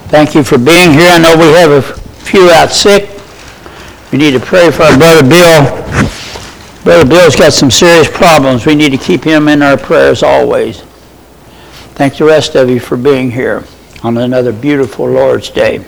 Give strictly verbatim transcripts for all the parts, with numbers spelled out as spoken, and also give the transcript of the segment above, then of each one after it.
Thank you for being here. I know we have a few out sick. We need to pray for our brother Bill. Brother Bill's got some serious problems. We need to keep him in our prayers always. Thank the rest of you for being here on another beautiful Lord's Day.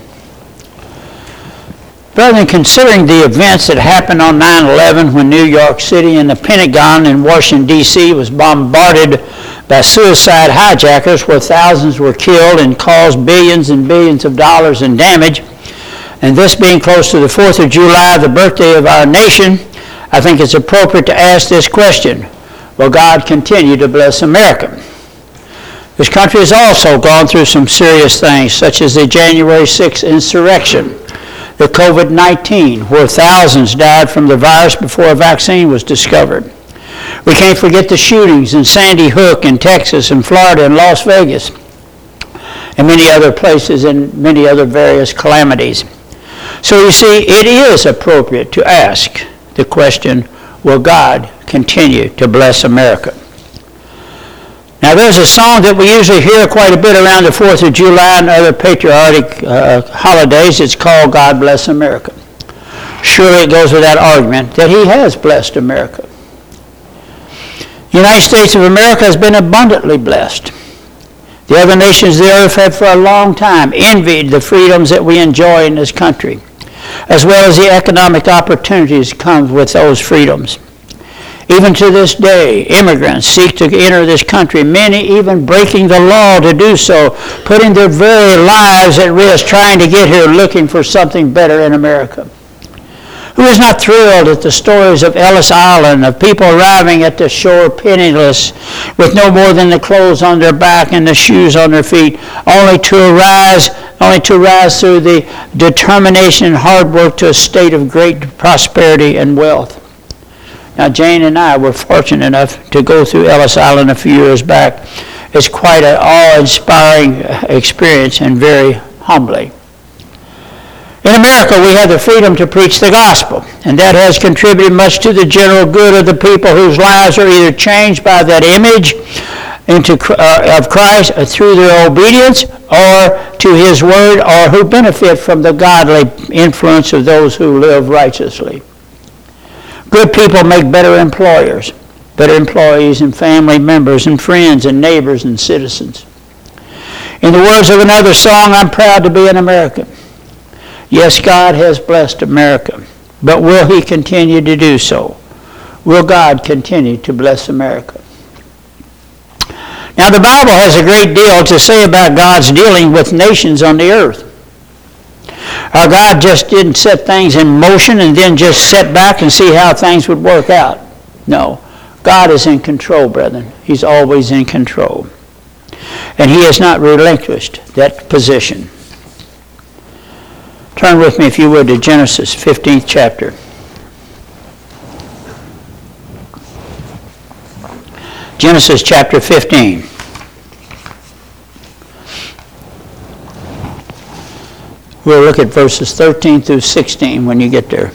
Brethren, considering the events that happened on nine eleven when New York City and the Pentagon in Washington, D C was bombarded by suicide hijackers where thousands were killed and caused billions and billions of dollars in damage, and this being close to the fourth of July, the birthday of our nation, I think it's appropriate to ask this question: will God continue to bless America? This country has also gone through some serious things, such as the January sixth insurrection, the covid nineteen, where thousands died from the virus before a vaccine was discovered. We can't forget the shootings in Sandy Hook in Texas and Florida and Las Vegas and many other places and many other various calamities. So you see, it is appropriate to ask the question, will God continue to bless America? Now, there's a song that we usually hear quite a bit around the fourth of July and other patriotic uh, holidays. It's called God Bless America. Surely it goes without argument that he has blessed America. The United States of America has been abundantly blessed. The other nations of the earth have for a long time envied the freedoms that we enjoy in this country, as well as the economic opportunities that come with those freedoms. Even to this day, immigrants seek to enter this country, many even breaking the law to do so, putting their very lives at risk trying to get here looking for something better in America. Who is not thrilled at the stories of Ellis Island, of people arriving at the shore penniless, with no more than the clothes on their back and the shoes on their feet, only to arise, only to rise through the determination and hard work to a state of great prosperity and wealth? Now, Jane and I were fortunate enough to go through Ellis Island a few years back. It's quite an awe-inspiring experience and very humbling. In America, we have the freedom to preach the gospel, and that has contributed much to the general good of the people whose lives are either changed by that image into, uh, of Christ through their obedience or to his word, or who benefit from the godly influence of those who live righteously. Good people make better employers, better employees and family members and friends and neighbors and citizens. In the words of another song, I'm proud to be an American. Yes, God has blessed America, but will he continue to do so? Will God continue to bless America? Now, the Bible has a great deal to say about God's dealing with nations on the earth. Our God just didn't set things in motion and then just sit back and see how things would work out. No, God is in control, brethren. He's always in control. And he has not relinquished that position. Turn with me, if you would, to Genesis fifteenth chapter. Genesis chapter fifteen. We'll look at verses thirteen through sixteen when you get there.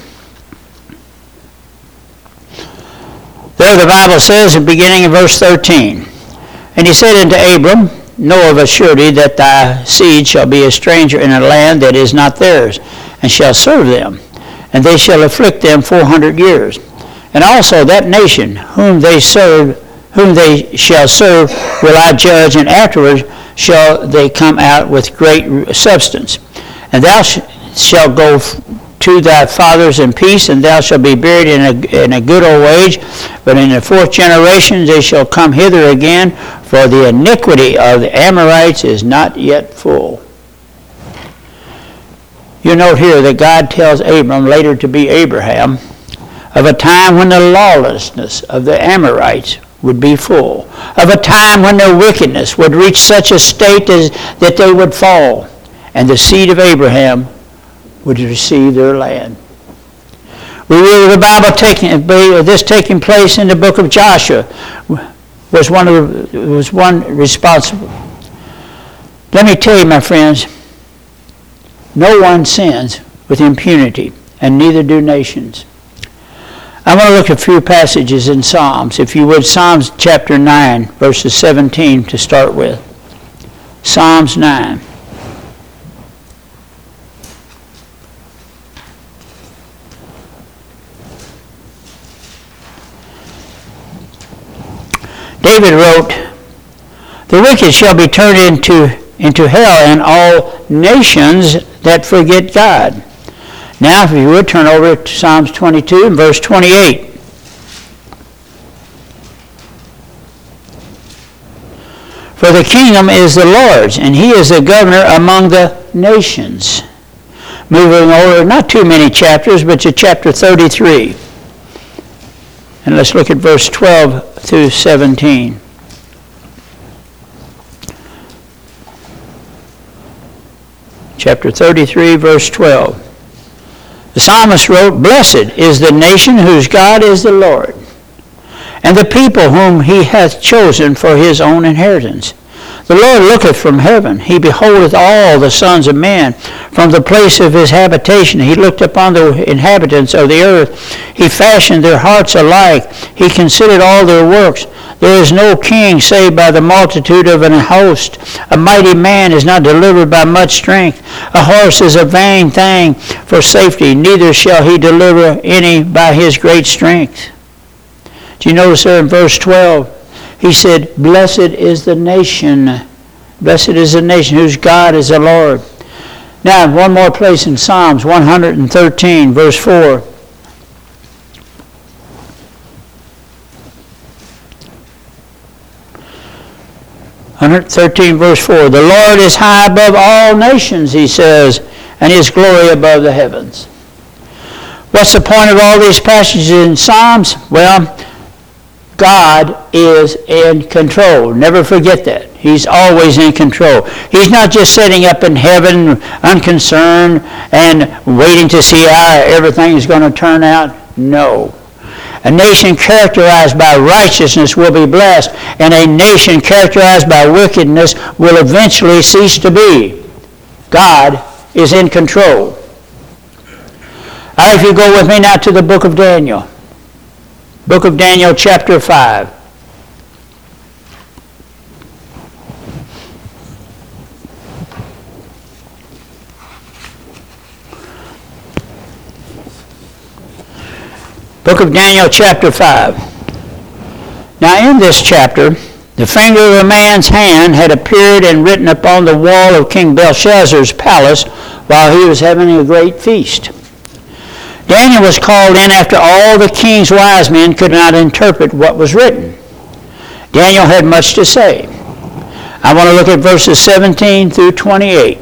There the Bible says, in beginning of verse thirteen, and he said unto Abram, know of a surety that thy seed shall be a stranger in a land that is not theirs, and shall serve them, and they shall afflict them four hundred years. And also that nation whom they serve, whom they shall serve, will I judge, and afterwards shall they come out with great substance. And thou sh- shalt go f- to thy fathers in peace, and thou shalt be buried in a, in a good old age. But in the fourth generation they shall come hither again, for the iniquity of the Amorites is not yet full. You note here that God tells Abram, later to be Abraham, of a time when the lawlessness of the Amorites would be full, of a time when their wickedness would reach such a state as, that they would fall, and the seed of Abraham would receive their land. We read the Bible taking this taking place in the book of Joshua was one of the, was one responsible. Let me tell you, my friends, no one sins with impunity, and neither do nations. I want to look at a few passages in Psalms. If you would, Psalms chapter nine, verses seventeen to start with. Psalms nine. David wrote, the wicked shall be turned into, into hell, and all nations that forget God. Now, if you would, turn over to Psalms twenty-two and verse twenty-eight. For the kingdom is the Lord's, and he is the governor among the nations. Moving over, not too many chapters, but to chapter thirty-three. And let's look at verse twelve through seventeen. Chapter thirty-three, verse twelve. The psalmist wrote, blessed is the nation whose God is the Lord, and the people whom he hath chosen for his own inheritance. The Lord looketh from heaven, he beholdeth all the sons of men. From the place of his habitation he looked upon the inhabitants of the earth. He fashioned their hearts alike, he considered all their works. There is no king save by the multitude of an host. A mighty man is not delivered by much strength. A horse is a vain thing for safety, neither shall he deliver any by his great strength. Do you notice there in verse twelve? He said, blessed is the nation. Blessed is the nation whose God is the Lord. Now, one more place in Psalms one hundred thirteen, verse four. one hundred thirteen, verse four. The Lord is high above all nations, he says, and his glory above the heavens. What's the point of all these passages in Psalms? Well, God is in control. Never forget that. He's always in control. He's not just sitting up in heaven unconcerned and waiting to see how everything is going to turn out. No. A nation characterized by righteousness will be blessed, and a nation characterized by wickedness will eventually cease to be. God is in control. All right, if you go with me now to the book of Daniel. Book of Daniel, chapter five. Book of Daniel, chapter five. Now in this chapter, the finger of a man's hand had appeared and written upon the wall of King Belshazzar's palace while he was having a great feast. Daniel was called in after all the king's wise men could not interpret what was written. Daniel had much to say. I want to look at verses seventeen through twenty-eight.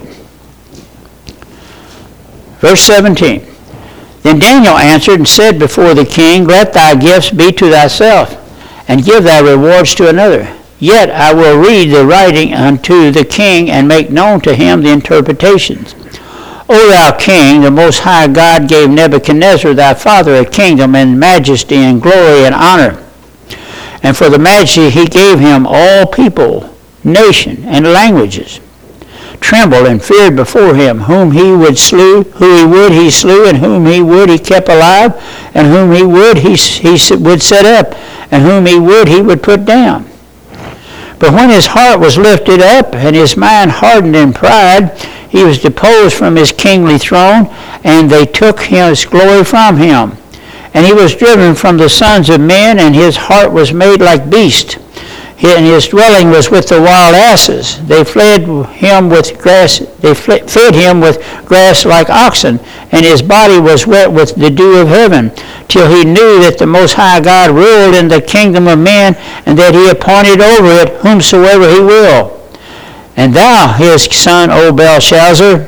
Verse seventeen. Then Daniel answered and said before the king, let thy gifts be to thyself, and give thy rewards to another. Yet I will read the writing unto the king, and make known to him the interpretations. O thou king, the most high God gave Nebuchadnezzar thy father a kingdom, and majesty, and glory, and honor. And for the majesty he gave him all people, nation, and languages trembled and feared before him. Whom he would slew, who he would he slew, and whom he would he kept alive, and whom he would he, he would set up, and whom he would he would put down. But when his heart was lifted up, and his mind hardened in pride, he was deposed from his kingly throne, and they took his glory from him. And he was driven from the sons of men, and his heart was made like beast. And his dwelling was with the wild asses. They fled him with grass. They fed him with grass like oxen, and his body was wet with the dew of heaven, till he knew that the Most High God ruled in the kingdom of men, and that he appointed over it whomsoever he will. And thou, his son, O Belshazzar,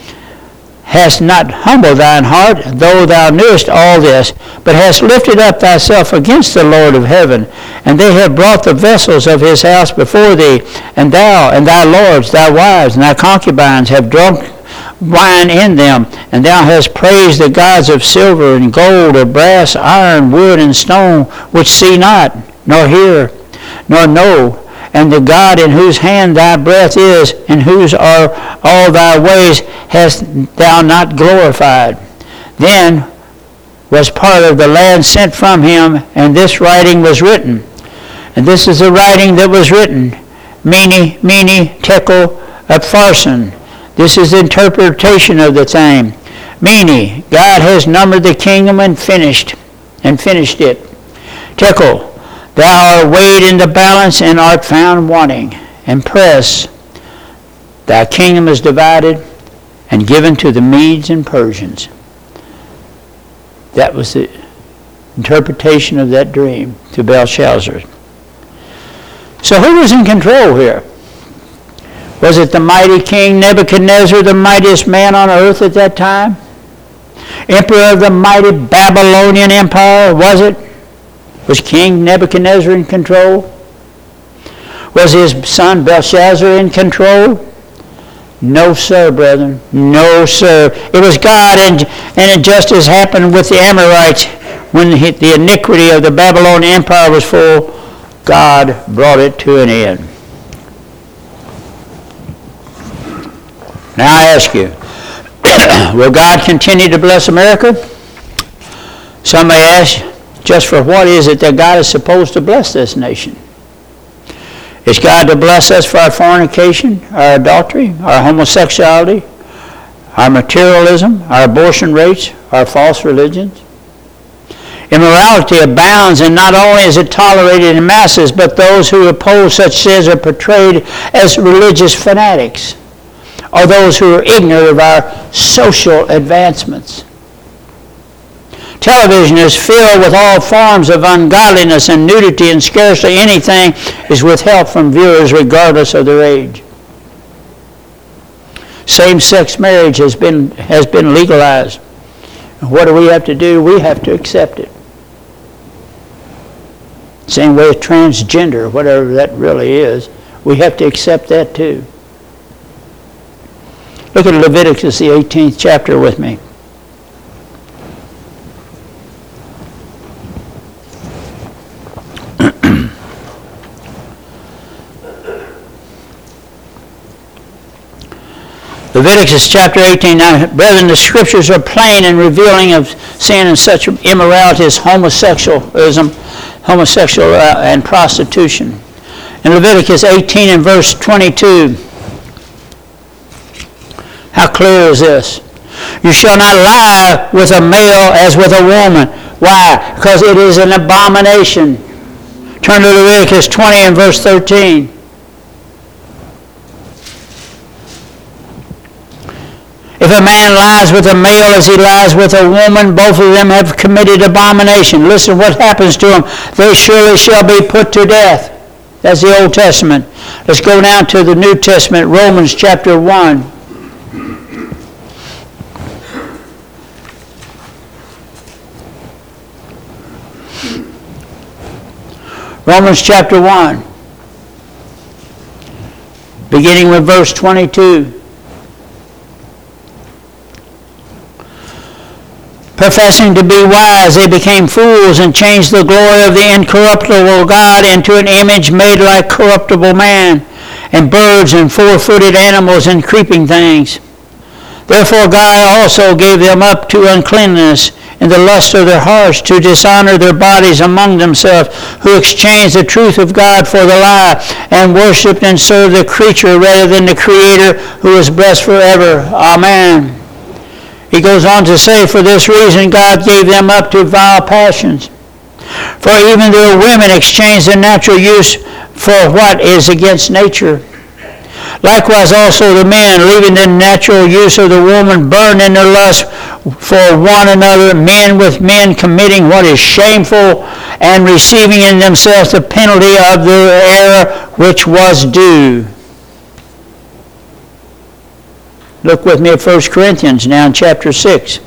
hast not humbled thine heart, though thou knewest all this, but hast lifted up thyself against the Lord of heaven. And they have brought the vessels of his house before thee, and thou and thy lords, thy wives, and thy concubines have drunk wine in them, and thou hast praised the gods of silver and gold, of brass, iron, wood, and stone, which see not, nor hear, nor know, and the God in whose hand thy breath is, and whose are all thy ways, hast thou not glorified. Then was part of the land sent from him, and this writing was written. And this is the writing that was written, Mene, Mene, Tekel, Upharsin. This is the interpretation of the thing. Mene, God has numbered the kingdom and finished, and finished it. Tekel, Thou art weighed in the balance and art found wanting. And press, thy kingdom is divided and given to the Medes and Persians. That was the interpretation of that dream to Belshazzar. So who was in control here? Was it the mighty king Nebuchadnezzar, the mightiest man on earth at that time? Emperor of the mighty Babylonian Empire, was it? Was King Nebuchadnezzar in control? Was his son Belshazzar in control? No, sir, brethren. No, sir. It was God, and, and it just as happened with the Amorites when the, the iniquity of the Babylonian Empire was full, God brought it to an end. Now I ask you, will God continue to bless America? Some may ask, just for what is it that God is supposed to bless this nation? Is God to bless us for our fornication, our adultery, our homosexuality, our materialism, our abortion rates, our false religions? Immorality abounds, and not only is it tolerated in masses, but those who oppose such sins are portrayed as religious fanatics, or those who are ignorant of our social advancements. Television is filled with all forms of ungodliness and nudity, and scarcely anything is withheld from viewers regardless of their age. Same-sex marriage has been, has been legalized. And what do we have to do? We have to accept it. Same way with transgender, whatever that really is, we have to accept that too. Look at Leviticus, the eighteenth chapter with me. Leviticus chapter eighteen. Now, brethren, the scriptures are plain and revealing of sin and such immorality as homosexualism, homosexual uh, and prostitution. In Leviticus eighteen and verse twenty-two, how clear is this? You shall not lie with a male as with a woman. Why? Because it is an abomination. Turn to Leviticus twenty and verse thirteen. If a man lies with a male as he lies with a woman, both of them have committed abomination. Listen what happens to them. They surely shall be put to death. That's the Old Testament. Let's go down to the New Testament, Romans chapter one. Romans chapter one, beginning with verse twenty-two. Professing to be wise, they became fools and changed the glory of the incorruptible God into an image made like corruptible man, and birds and four-footed animals and creeping things. Therefore God also gave them up to uncleanness in the lust of their hearts, to dishonor their bodies among themselves, who exchanged the truth of God for the lie, and worshipped and served the creature rather than the Creator, who is blessed forever. Amen. He goes on to say, for this reason God gave them up to vile passions. For even their women exchanged their natural use for what is against nature. Likewise also the men, leaving the natural use of the woman, burned in their lust for one another, men with men, committing what is shameful, and receiving in themselves the penalty of their error which was due. Look with me at First Corinthians now in chapter six.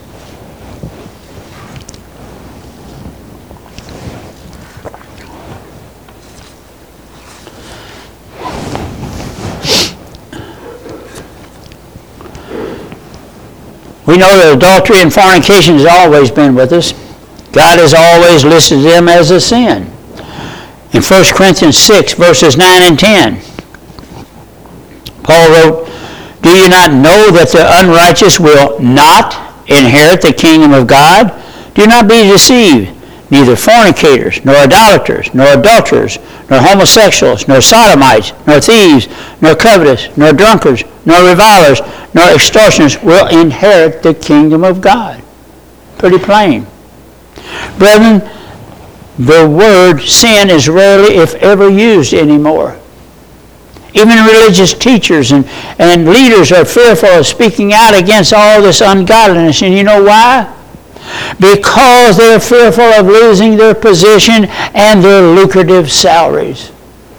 We know that adultery and fornication has always been with us. God has always listed them as a sin. In First Corinthians six, verses nine and ten, Paul wrote, do you not know that the unrighteous will not inherit the kingdom of God? Do not be deceived. Neither fornicators, nor idolaters, nor adulterers, nor homosexuals, nor sodomites, nor thieves, nor covetous, nor drunkards, nor revilers, nor extortioners will inherit the kingdom of God. Pretty plain. Brethren, the word sin is rarely, if ever, used anymore. Even religious teachers and, and leaders are fearful of speaking out against all this ungodliness. And you know why? Because they're fearful of losing their position and their lucrative salaries.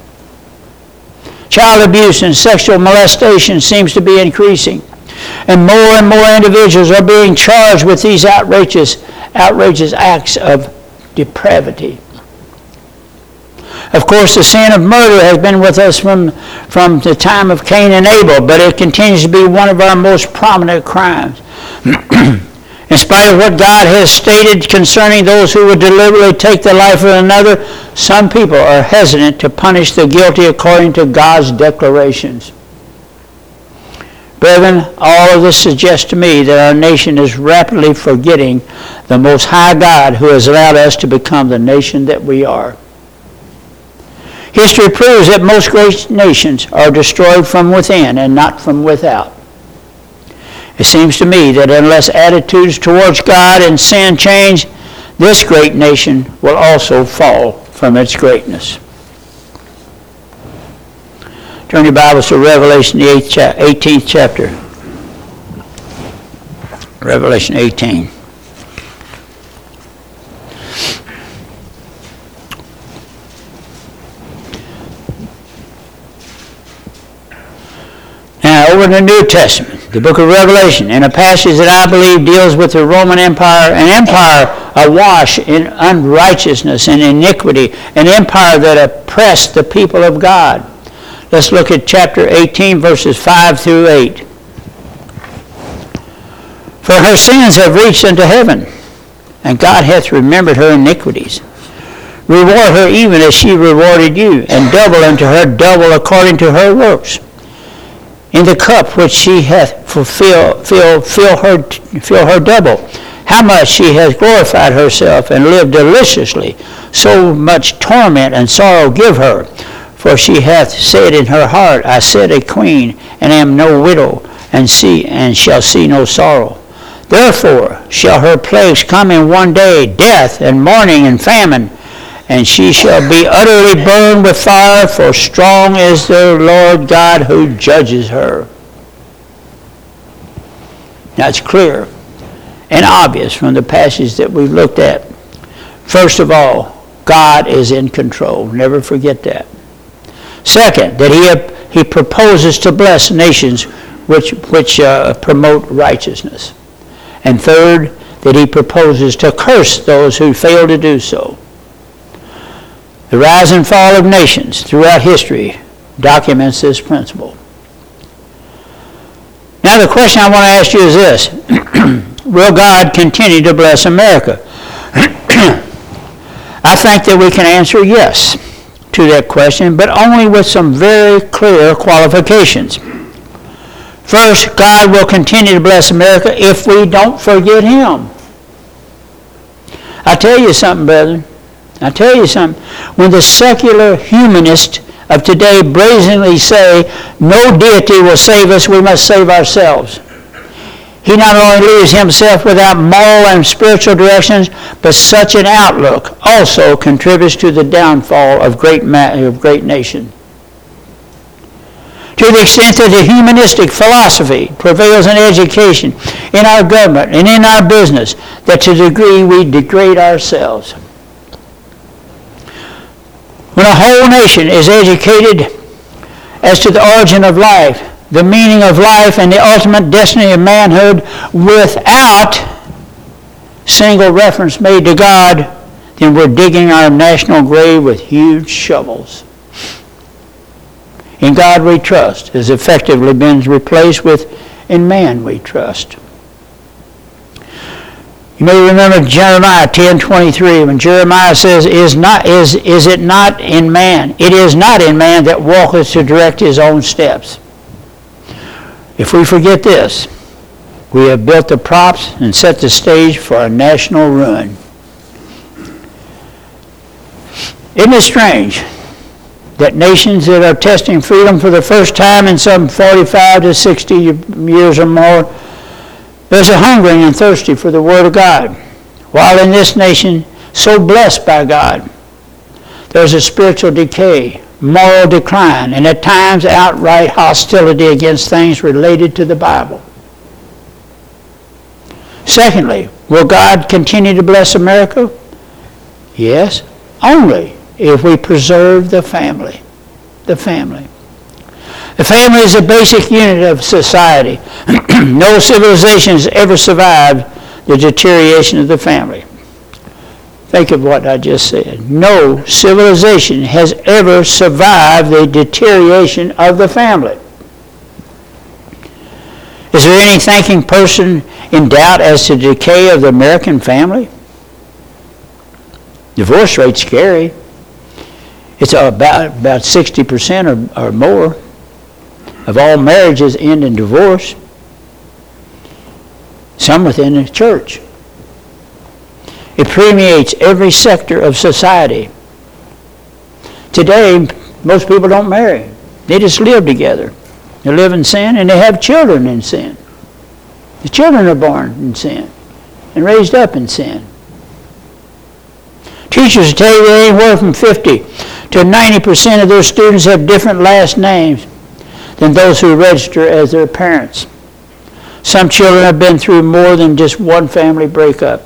Child abuse and sexual molestation seems to be increasing. And more and more individuals are being charged with these outrageous, outrageous acts of depravity. Of course, the sin of murder has been with us from, from the time of Cain and Abel, but it continues to be one of our most prominent crimes. In spite of what God has stated concerning those who would deliberately take the life of another, some people are hesitant to punish the guilty according to God's declarations. Brethren, all of this suggests to me that our nation is rapidly forgetting the Most High God who has allowed us to become the nation that we are. History proves that most great nations are destroyed from within and not from without. It seems to me that unless attitudes towards God and sin change, this great nation will also fall from its greatness. Turn your Bibles to Revelation, the eighteenth chapter. Revelation eighteen. Now, over in the New Testament, the book of Revelation, in a passage that I believe deals with the Roman Empire, an empire awash in unrighteousness and iniquity, an empire that oppressed the people of God. Let's look at chapter eighteen, verses five through eight. For her sins have reached unto heaven, and God hath remembered her iniquities. Reward her even as she rewarded you, and double unto her double according to her works. In the cup which she hath fulfilled, fill, fill her, fill her double. How much she has glorified herself and lived deliciously, so much torment and sorrow give her. For she hath said in her heart, I sit a queen, and am no widow, and see and shall see no sorrow. Therefore shall her plagues come in one day, death and mourning and famine, and she shall be utterly burned with fire, for strong is the Lord God who judges her. Now it's clear and obvious from the passage that we've looked at. First of all, God is in control. Never forget that. Second, that he, he proposes to bless nations which, which uh, promote righteousness. And third, that he proposes to curse those who fail to do so. The rise and fall of nations throughout history documents this principle. Now the question I want to ask you is this. Will God continue to bless America? I think that we can answer yes to that question, but only with some very clear qualifications. First, God will continue to bless America if we don't forget Him. I tell you something, brethren. I tell you something. When the secular humanists of today brazenly say, no deity will save us, we must save ourselves. He not only leaves himself without moral and spiritual directions, but such an outlook also contributes to the downfall of great, ma- of great nation. To the extent that the humanistic philosophy prevails in education, in our government, and in our business, that to the degree we degrade ourselves. When a whole nation is educated as to the origin of life, the meaning of life, and the ultimate destiny of manhood without single reference made to God, then we're digging our national grave with huge shovels. In God we trust has effectively been replaced with in man we trust. You may remember Jeremiah ten twenty-three when Jeremiah says, is, not, is, is it not in man? It is not in man that walketh to direct his own steps. If we forget this, we have built the props and set the stage for a national ruin. Isn't it strange that nations that are testing freedom for the first time in some forty-five to sixty years or more, there's a hungering and thirsty for the Word of God, while in this nation so blessed by God. There's a spiritual decay, moral decline, and at times outright hostility against things related to the Bible. Secondly, will God continue to bless America? Yes, only if we preserve the family. The family. The family is a basic unit of society. No civilization has ever survived the deterioration of the family. Think of what I just said. No civilization has ever survived the deterioration of the family. Is there any thinking person in doubt as to the decay of the American family? Divorce rate's scary. It's about, about sixty percent or, or more of all marriages end in divorce. Some within the church. It permeates every sector of society. Today, most people don't marry. They just live together. They live in sin and they have children in sin. The children are born in sin and raised up in sin. Teachers tell you that anywhere from fifty to ninety percent of their students have different last names than those who register as their parents. Some children have been through more than just one family breakup.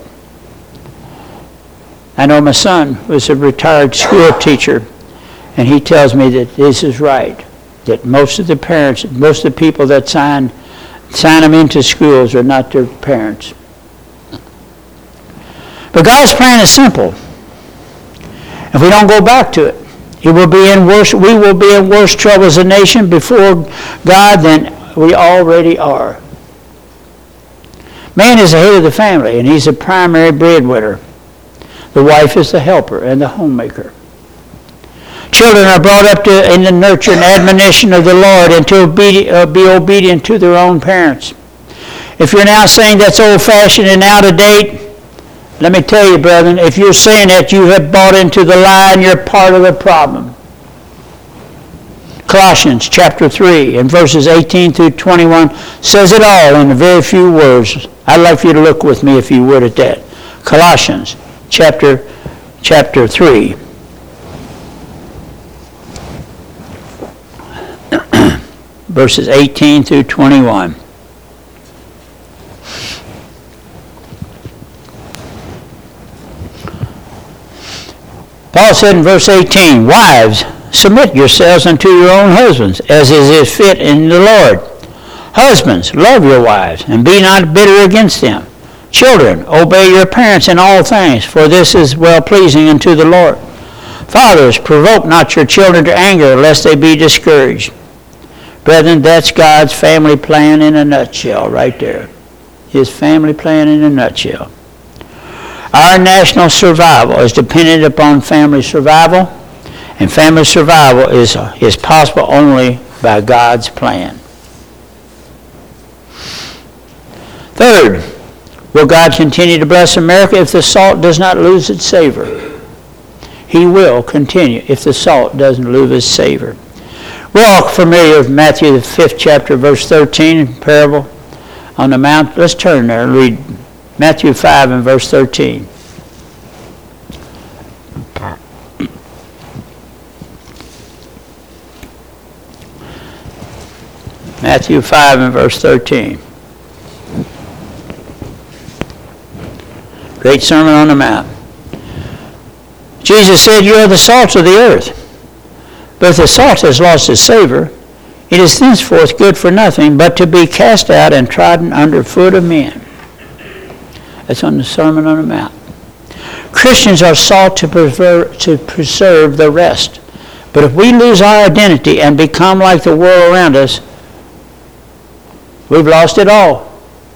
I know my son was a retired school teacher, and he tells me that this is right, that most of the parents, most of the people that sign, sign them into schools are not their parents. But God's plan is simple. If we don't go back to it, it will be in worse, we will be in worse trouble as a nation before God than we already are. Man is the head of the family, and he's the primary breadwinner. The wife is the helper and the homemaker. Children are brought up to, in the nurture and admonition of the Lord and to obedi- uh, be obedient to their own parents. If you're now saying that's old-fashioned and out of date, let me tell you, brethren, if you're saying that, you have bought into the lie and you're part of the problem. Colossians chapter three and verses eighteen through twenty-one says it all in a very few words. I'd like for you to look with me, if you would, at that. Colossians chapter, chapter three. Verses eighteen through twenty-one. Paul said in verse eighteen, "Wives, submit yourselves unto your own husbands, as is fit in the Lord. Husbands, love your wives, and be not bitter against them. Children, obey your parents in all things, for this is well-pleasing unto the Lord. Fathers, provoke not your children to anger, lest they be discouraged." Brethren, that's God's family plan in a nutshell right there. His family plan in a nutshell. Our national survival is dependent upon family survival, and family survival is, is possible only by God's plan. Third, will God continue to bless America if the salt does not lose its savor? He will continue if the salt doesn't lose its savor. We're all familiar with Matthew, the fifth chapter, verse thirteen, parable on the mount. Let's turn there and read Matthew five and verse thirteen. Matthew five and verse thirteen. Great Sermon on the Mount. Jesus said, "You are the salt of the earth. But if the salt has lost its savor, it is thenceforth good for nothing but to be cast out and trodden under foot of men." That's on the Sermon on the Mount. Christians are salt to preserve, to preserve the rest. But if we lose our identity and become like the world around us, we've lost it all.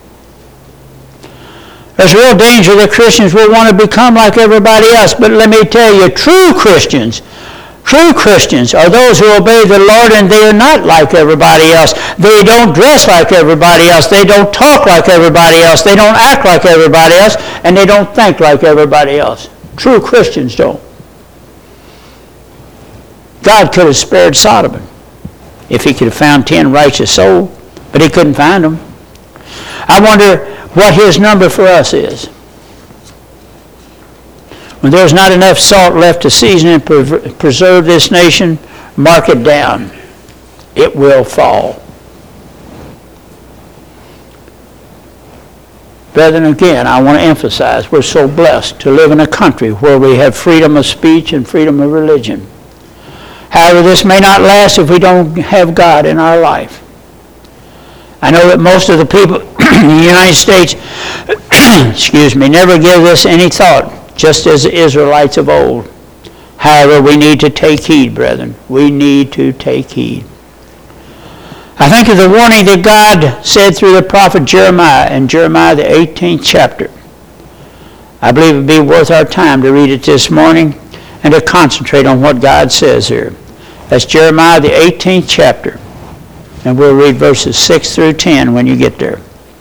There's real danger that Christians will want to become like everybody else. But let me tell you, true Christians, true Christians are those who obey the Lord, and they are not like everybody else. They don't dress like everybody else. They don't talk like everybody else. They don't act like everybody else. And they don't think like everybody else. True Christians don't. God could have spared Sodom if he could have found ten righteous souls, but he couldn't find them. I wonder what his number for us is. When there's not enough salt left to season and pre- preserve this nation, mark it down. It will fall. Brethren, again, I want to emphasize we're so blessed to live in a country where we have freedom of speech and freedom of religion. However, this may not last if we don't have God in our life. I know that most of the people in the United States, excuse me, never give this any thought, just as the Israelites of old. However, we need to take heed, brethren. We need to take heed. I think of the warning that God said through the prophet Jeremiah in Jeremiah the eighteenth chapter. I believe it would be worth our time to read it this morning and to concentrate on what God says here. That's Jeremiah the eighteenth chapter. And we'll read verses six through ten when you get there.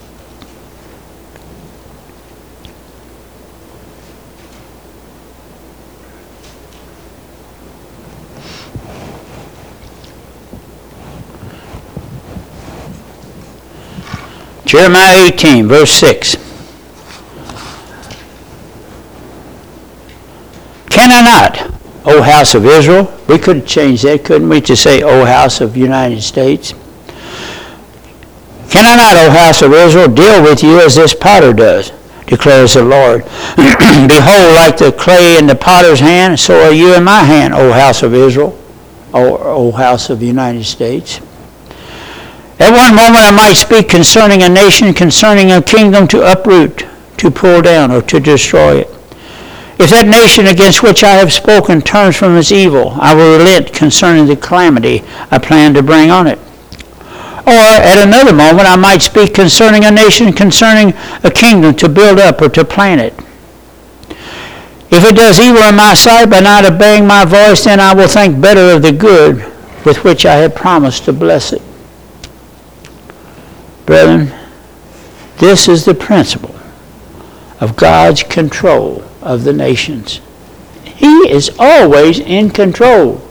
Jeremiah eighteen, verse six. Can I not, O house of Israel? We could change that, couldn't we, to say, O house of United States? Can I not, O house of Israel, deal with you as this potter does, declares the Lord? Behold, like the clay in the potter's hand, so are you in my hand, O house of Israel, O, o house of the United States. At one moment I might speak concerning a nation, concerning a kingdom to uproot, to pull down, or to destroy it. If that nation against which I have spoken turns from its evil, I will relent concerning the calamity I plan to bring on it. Or at another moment I might speak concerning a nation, concerning a kingdom to build up or to plant it. If it does evil in my sight by not obeying my voice, then I will think better of the good with which I had promised to bless it. Brethren, this is the principle of God's control of the nations. He is always in control.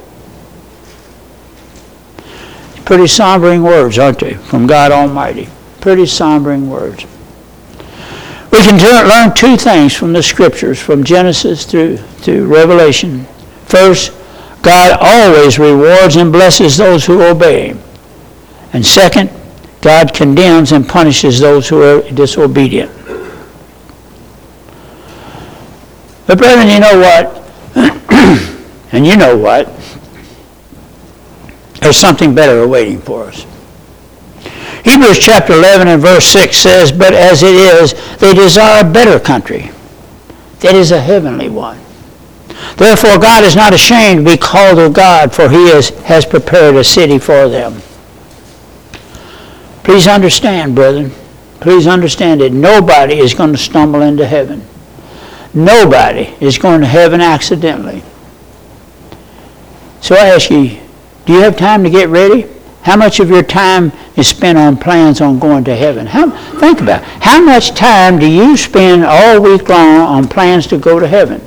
Pretty sombering words, aren't they, from God Almighty? Pretty sombering words. We can learn two things from the Scriptures, from Genesis through, through Revelation. First, God always rewards and blesses those who obey Him. And second, God condemns and punishes those who are disobedient. But brethren, you know what? And you know what? There's something better awaiting for us. Hebrews chapter eleven and verse six says, But as it is, they desire a better country. That is a heavenly one. Therefore God is not ashamed to be called their God, for He is, has prepared a city for them. Please understand, brethren, please understand that nobody is going to stumble into heaven. Nobody is going to heaven accidentally. So I ask you, do you have time to get ready? How much of your time is spent on plans on going to heaven? How, think about it. How much time do you spend all week long on plans to go to heaven?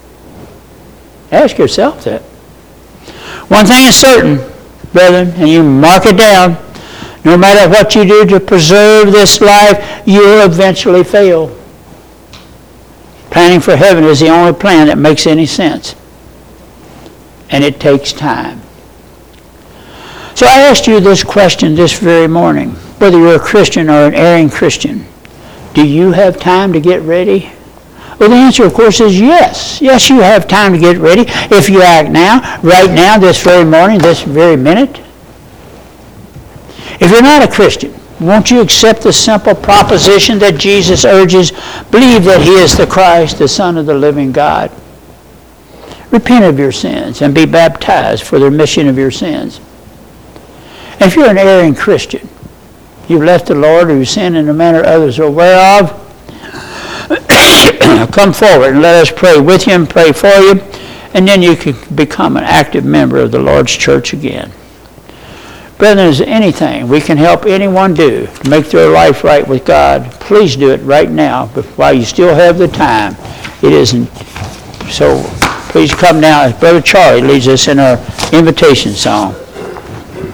Ask yourself that. One thing is certain, brethren, and you mark it down, no matter what you do to preserve this life, you'll eventually fail. Planning for heaven is the only plan that makes any sense. And it takes time. So I asked you this question this very morning, whether you're a Christian or an erring Christian. Do you have time to get ready? Well, the answer, of course, is yes. Yes, you have time to get ready if you act now, right now, this very morning, this very minute. If you're not a Christian, won't you accept the simple proposition that Jesus urges? Believe that He is the Christ, the Son of the living God. Repent of your sins and be baptized for the remission of your sins. If you're an erring Christian, you've left the Lord or you sin in a manner others are aware of, come forward and let us pray with you and pray for you, and then you can become an active member of the Lord's church again. Brethren, is there anything we can help anyone do to make their life right with God? Please do it right now, but while you still have the time. It isn't. So please come now as Brother Charlie leads us in our invitation song.